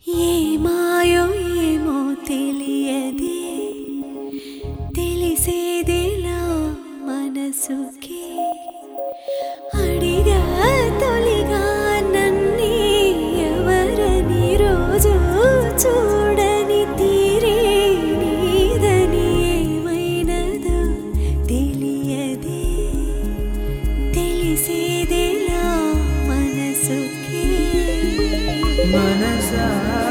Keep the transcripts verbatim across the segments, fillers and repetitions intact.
ఏమాయో ఏమో తెలియదే తెలిసేదేలా మనసుకే అడిగా తొలిగా నన్నే ఎవరని రోజు చూడని తీరే నీదని ఏమైనదో తెలియదే తెలిసేదేలా మనసుకే మనసా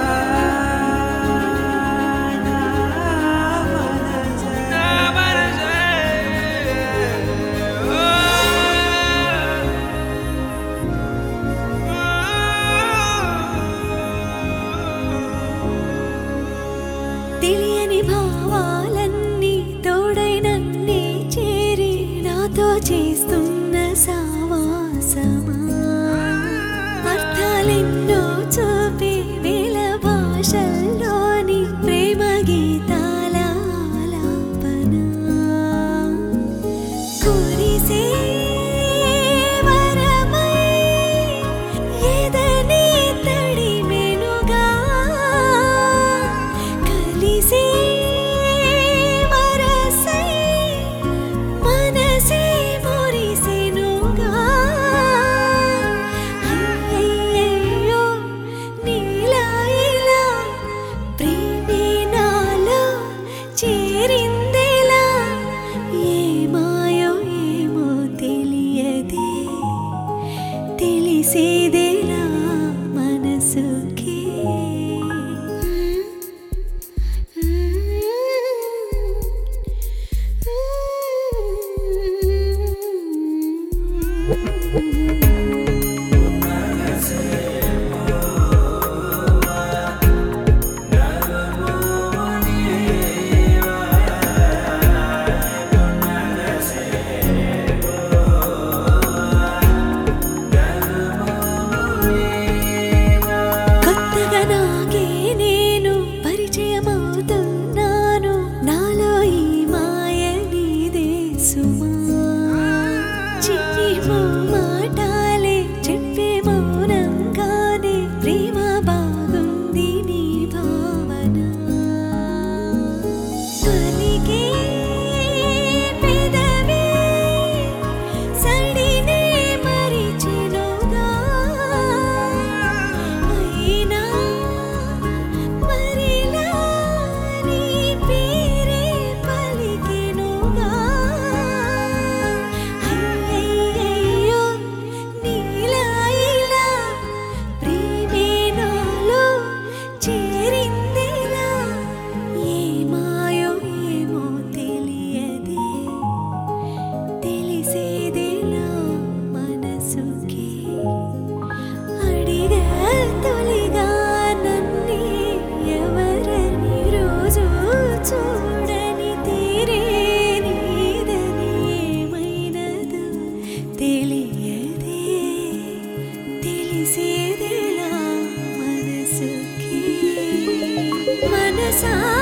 తెలియని భావాలన్నీ తోడై నన్నే చేరి నాతో చేస్తున్న సావాసమా అర్థాలెన్నో చూపే వేల భాషల్లోని ప్రేమ గీతాల ఆలాపన కురిసే వరమై ఎదనే తడిమెనుగా కలిసే వరసై మనసే మురిసెనుగా అయ్యయ్యో నీలా ఇలా ప్రేమే నాలో చేరిందేలా ఏమాయో ఏమో తెలియదే తెలిసేదేలా మనసుకే కొత్తగా నాకే నేను పరిచయమవుతున్నాను నాలో ఈ మాయ నీదే సుమా చిన్ని మాటాలే చెప్పే మౌనంగానే ప్రేమ బాగుంది నీ భావన పలికే పెదవే సడినే మరిచెనుగా అయినా మరిలా నీ పేరే పలికెనుగా అయ్యయ్యో నీలా ఇలా ప్రేమే నాలో చేరిందేలా ఏమాయో ఏమో తెలియదే తెలిసేదేలా మనసుకే అడిగా తొలిగా నన్నే ఎవరని రోజు చూడని తీరే నీదని ఏమైనదో తెలియదే తెలిసేదేలా మనసుకే మనసా